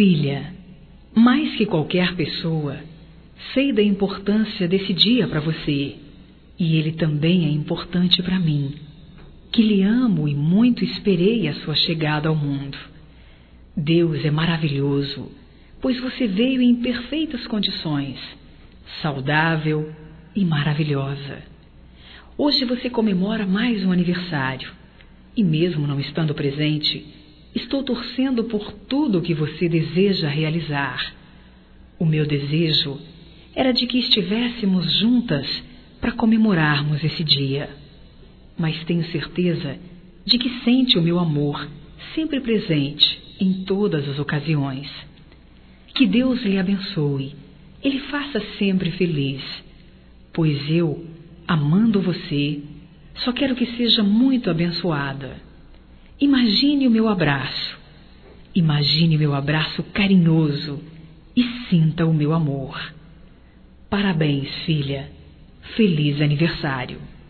Filha, mais que qualquer pessoa, sei da importância desse dia para você, e ele também é importante para mim, que lhe amo e muito esperei a sua chegada ao mundo. Deus é maravilhoso, pois você veio em perfeitas condições, saudável e maravilhosa. Hoje você comemora mais um aniversário, e mesmo não estando presente, estou torcendo por tudo o que você deseja realizar. O meu desejo era de que estivéssemos juntas para comemorarmos esse dia. Mas tenho certeza de que sente o meu amor sempre presente em todas as ocasiões. Que Deus lhe abençoe, Ele faça sempre feliz, pois eu, amando você, só quero que seja muito abençoada. Imagine o meu abraço. Imagine o meu abraço carinhoso e sinta o meu amor. Parabéns, filha. Feliz aniversário.